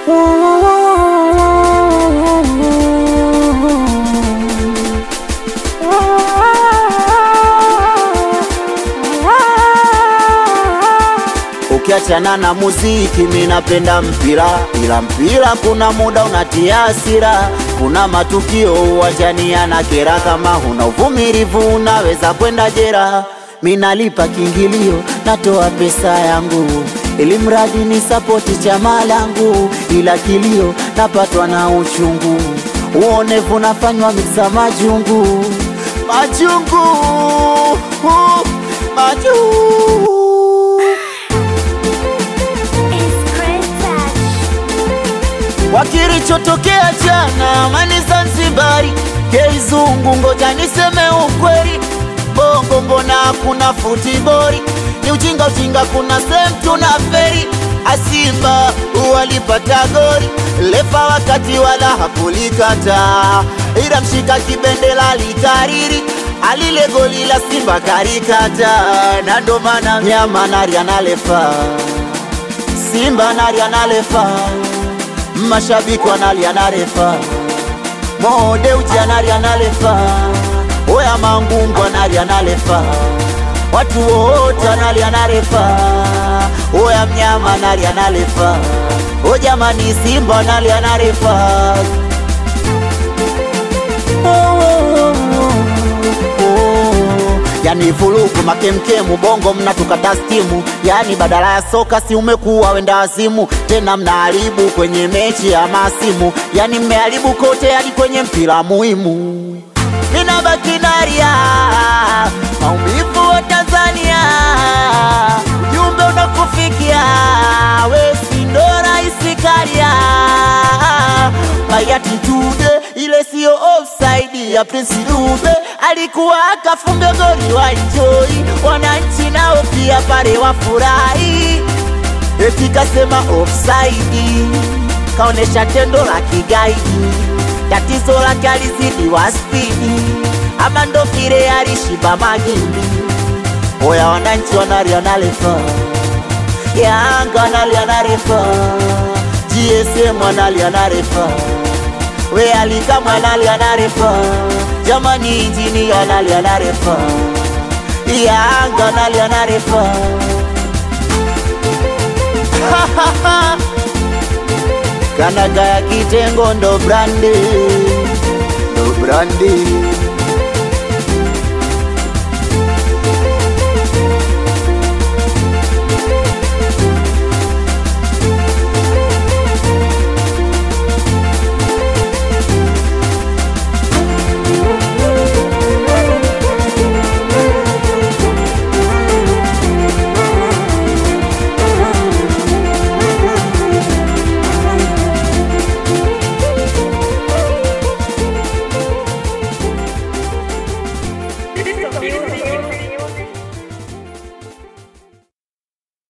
Ukiachana na muziki mimi napenda mpira, ila mpira kuna muda unatia hasira. Kuna matukio uwanjani yanakera, kama huna uvumilivu unaweza kwenda jera. Mimi nalipa kiingilio, natoa pesa yangu, ili mradi ni support chama langu, ila kilio napatwa na uchungu. Uonevu nafanywa mixa majungu, majungu, majungu. Wakilichotokea jana Amani Zanzibari, Keizungu ngoja niseme ukweli. Bongo mbona kuna futibori, ni ujinga ujinga, kuna sehemu tunaferi. Asimba walipata goli, lefa wakati wala hakulikata, ila mshika kibendela likariri, alile goli la Simba karikata. Na ndo maana nyama nari analefa, Simba nari analefa, mashabiki wanalia na refa, Mode uji analia na refa, Oya Mangungu analia na refa, watu wote analia na refa, Oya Mnyama analia na refa, o jamani Simba analia na refa. Yani fuluku makemkemu, bongo mnatukata stimu. Yani badala ya soka si umekuwa wenda wazimu, tena mnaharibu kwenye mechi ya masimu. Yani mmeharibu kote hadi kwenye mpira muhimu. Ninabaki naria maumivu wa Tanzania, ujumbe unakufikia, we sindo raisi Karia. Bayati tude ile sio offside ya Prince Dube, alikuwa akafunga goli wa enjoy, wananchi nao pia pale wafurahi. Eti kasema offside, kaonesha tendo la kigaidi, tatizo lake alizidi wa speed, ama ndo vile alishiba magimbi. Oya wananchi wanalia na refa, Yanga wanalia na refa, GSM wanalia na refa, we Alika mwanalia na refa, jamani injini analia na refa, Yanga analia na refa. Kanaga ya kitengo ndo brandi, ndo brandi.